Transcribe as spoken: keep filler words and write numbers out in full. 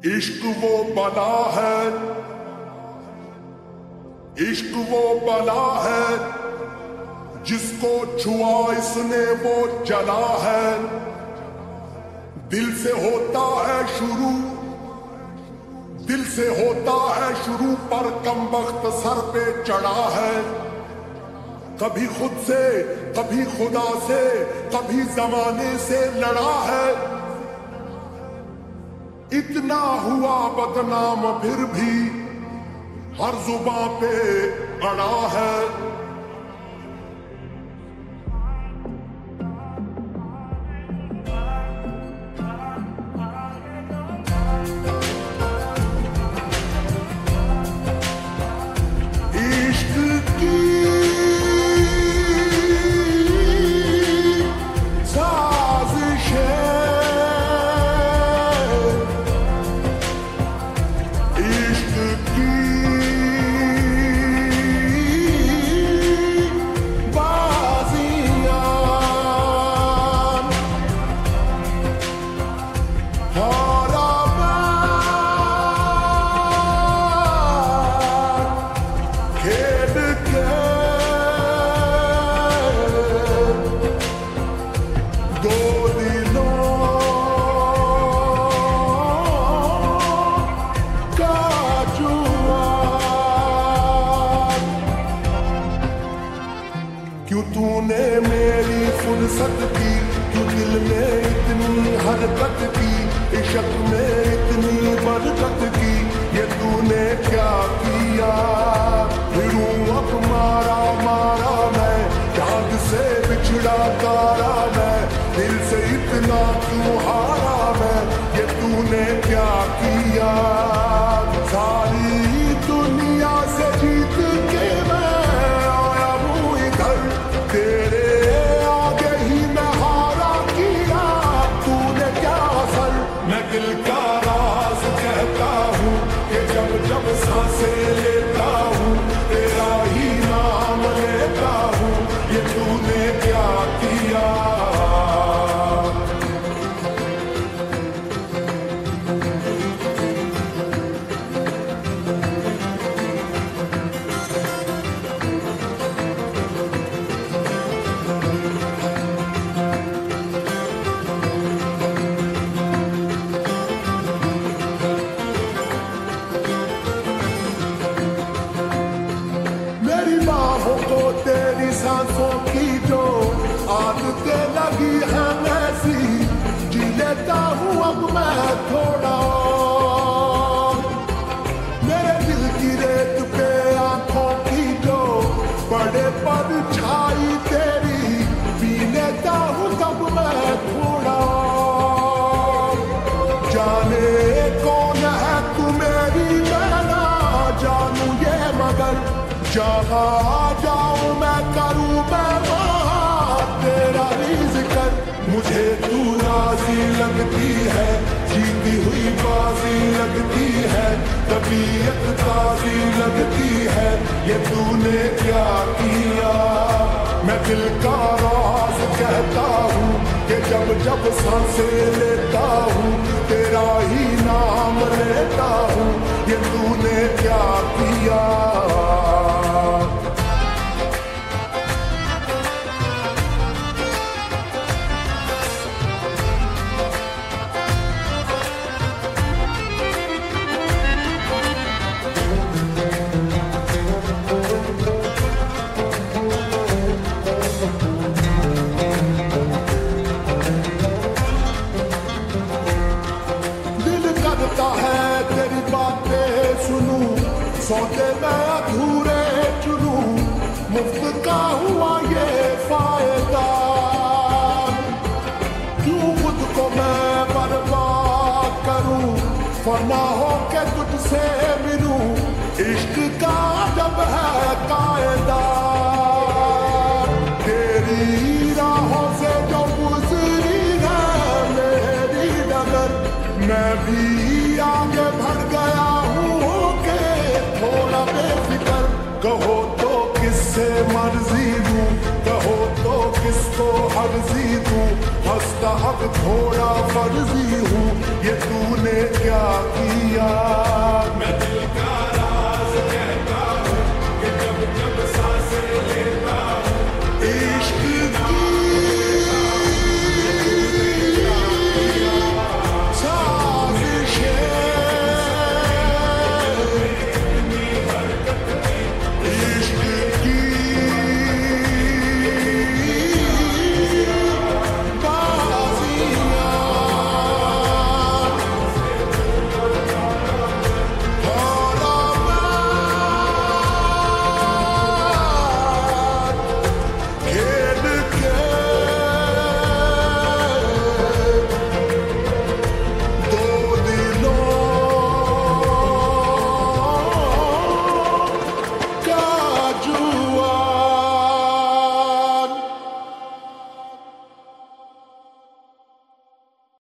इश्क वो बला है, इश्क वो बला है, जिसको छुआ इसने वो जला है। दिल से होता है शुरू, दिल से होता है शुरू, पर कम वक्त सर पे चढ़ा है। कभी खुद से, कभी खुदा से, कभी जमाने से लड़ा है। इतना हुआ बदनाम फिर भी हर जुबां पे अड़ा है। क्यों तूने मेरी फुर्सत की, क्यों दिल में इतनी हरकत की, इश्क में इतनी बरकत की, ये तूने क्या किया। फिरूं अब मारा मारा मैं, चाँद से बिछड़ा तारा मैं, दिल से इतना क्यों हारा मैं, ये तूने क्या किया। सारी दुनिया से जीत के मैं आया हूँ इधर, तेरे आगे ही मैं हारा किया, तूने क्या असर। मैं दिल का राज कहता हूँ कि जब जब सांसें लेता हूँ, तेरा ही नाम लेता हूँ, ये तूने क्या किया। तेरी सांसों की जो आदतें लगी हैं ऐसी, जी लेता हूँ अब मैं थोड़ा। मेरे दिल की रेत पे आंखों की जो बड़े पर छाई तेरी, पी लेता हूँ तब मैं थोड़ा। जाने कौन है तू मेरी, मैं ना जानू ये, मगर जहाँ जाऊं मैं करूं मैं वहाँ तेरा ही जिक्र। मुझे तू राजी लगती है, जीती हुई बाजी लगती है, तबीयत ताजी लगती है, ये तूने क्या किया। मैं दिल का राज कहता हूँ कि जब जब सांसें लेता हूँ, तेरा ही नाम लेता हूँ, ये तूने क्या किया। सौदे मैं अधूरे चुनूं, मुफ्त का हुआ ये फायदा। क्यों खुद को मैं बर्बाद करूं, फना हो के तुझसे मिलूं, इश्क का जब है कायदा। तेरी राहों से जो गुजरी है मेरी डगर, मैं भी आगे बढ़ गया हूँ थोड़ा बेफिकर। कहो तो किससे मर्जी दूं, कहो तो किसको अर्जी दूं, हंसता अब थोड़ा फर्जी हूँ, ये तूने क्या किया।